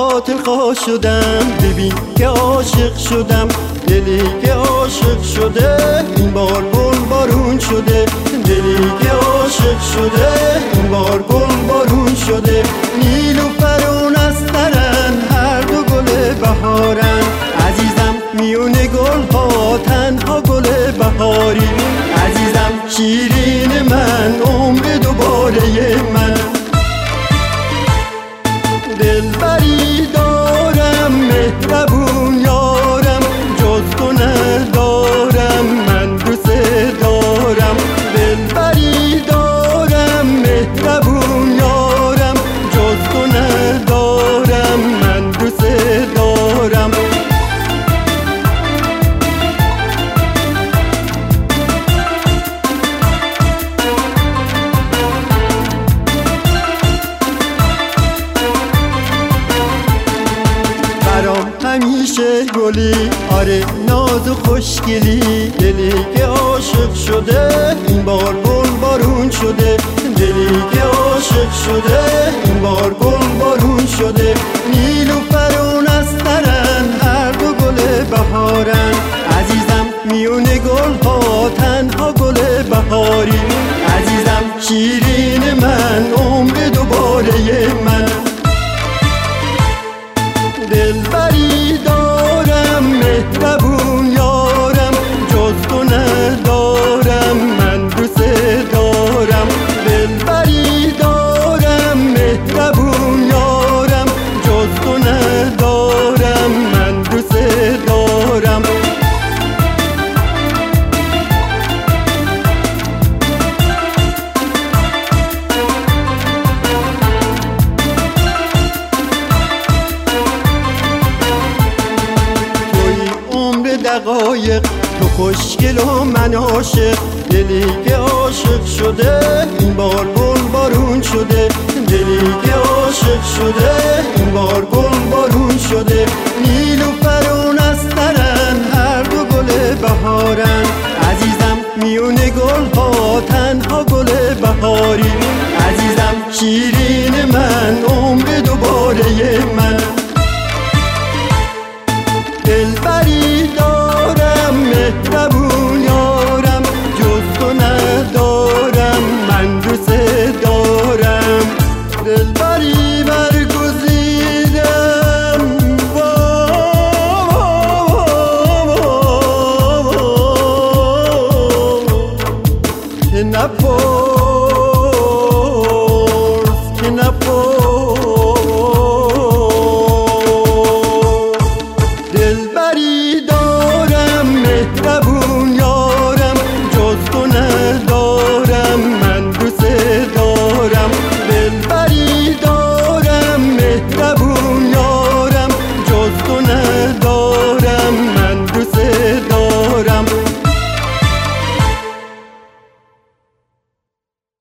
قاتل خواه شدم، ببین که عاشق شدم. دلی که عاشق شده این بار گل بارون شده، دلی که عاشق شده این بار گل بارون شده. نیلوفر و نسترن هر دو گل بهارن، عزیزم میون گل ها تنها گل بهاری. عزیزم شیرین من، عمر دوباره من. دلبری دارم مهربون یارم، جز تو ندارم من دوست دارم. دلبری دارم مهربون یارم، جز تو ندارم من دوست دارم. همیشه گلی، آره ناز و خوشگلی. دلی که عاشق شده این بار گل بارون شده، دلی که عاشق شده این بار گل بارون شده. نیلوفر و نسترن هر دو گل بهارن، عزیزم میون گل ها تنها گل بهاری. عزیزم شیرین من، عمر دوباره من. دلبری دارم مهربون یارم، جز تو ندارم من دوست دارم. دلبری دارم مهربون یارم، جز تو ندارم من دوست دارم. دقایق تو خوشگل و من عاشق، دلی که عاشق شده این بار گل بارون شده، دلی که عاشق شده این بار گل بارون شده. نیلوفر و نسترن هر دو گل بهارن، عزیزم میون گل ها تنها گل بهاری. عزیزم شیرین من، عمر دوباره من. دلبری دارم مهربون یارم، جز تو ندارم من دوست دارم. دلبری برگزیدم که نپرس